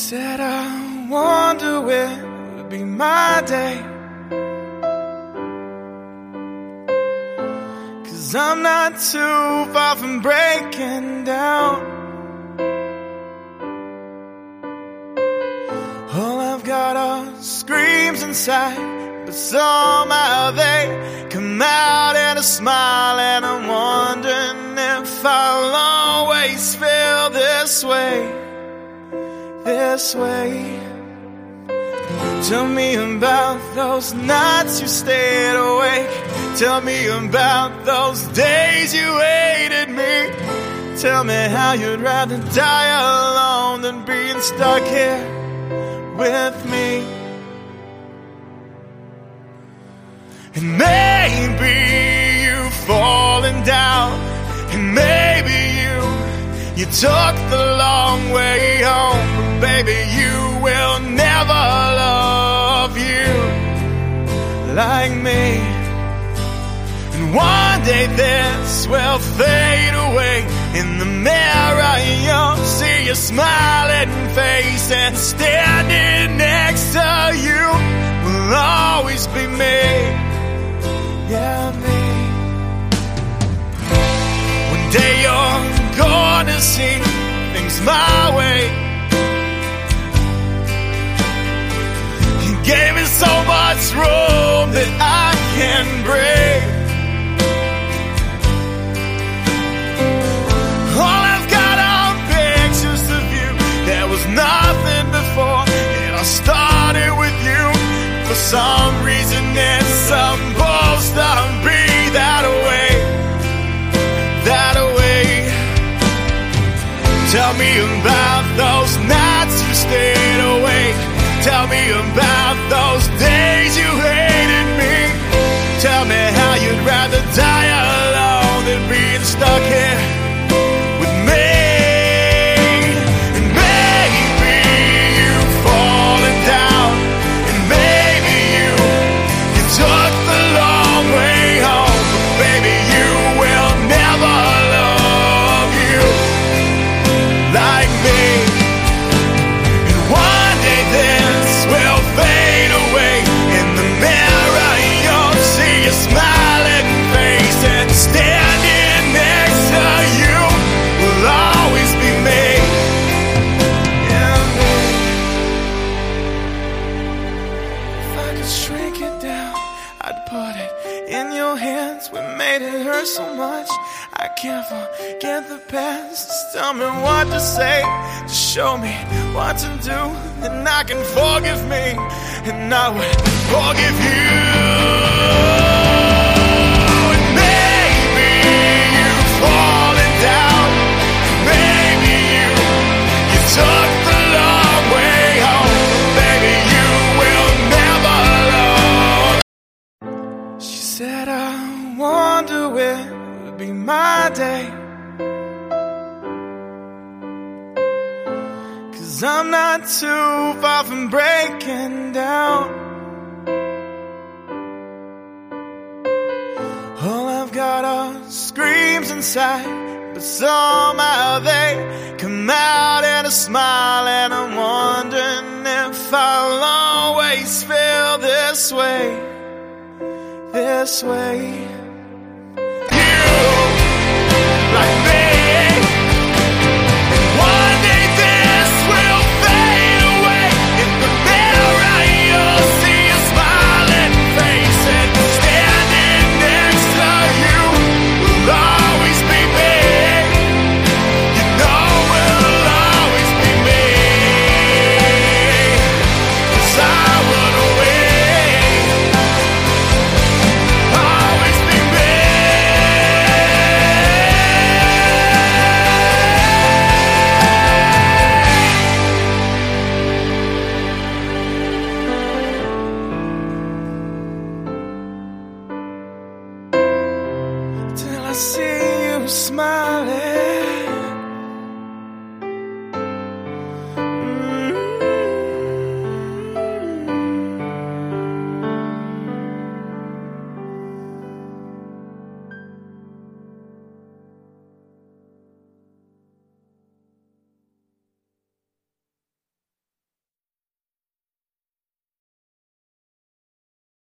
said, I wonder when would be my day, 'cause I'm not too far from breaking down. All I've got are screams inside, but somehow they come out in a smile, and I'm wondering if I'll always feel this way. This way. Tell me about those nights you stayed awake. Tell me about those days you hated me. Tell me how you'd rather die alone than being stuck here with me. And maybe you've fallen down, and maybe you took the long way home, but baby, you will never love you like me. And one day this will fade away. In the mirror you'll see your smiling face, and standing next to you will always be me. Yeah, me. One day you're gonna see things my way. You gave me so much room that I can break. All I've got are pictures of you. There was nothing before, and I started with you. For some reason it's supposed to be that way. That way. Tell me about those nights you stayed awake. Tell me about those days you hated me. Tell me how you'd rather die alone than being stuck here with me. And maybe you've fallen down, and maybe you took the long way home, but baby, you will never love you like me. And one day this will fade away. In the mirror you'll see your smiling face, and standing next to you will always be me. Yeah, me. If I could shrink it down, I'd put it in your hands. We made it hurt so much, I can't forget the past. Just tell me what to say, just show me what to do, and I can forgive me, and I will forgive you. And maybe you've fallen down, maybe you took the long way home, baby, you will never love. She said, I wonder when would be my day, 'cause I'm not too far from breaking down. All I've got are screams inside, but somehow they come out in a smile, and I'm wondering if I'll always feel this way. This way.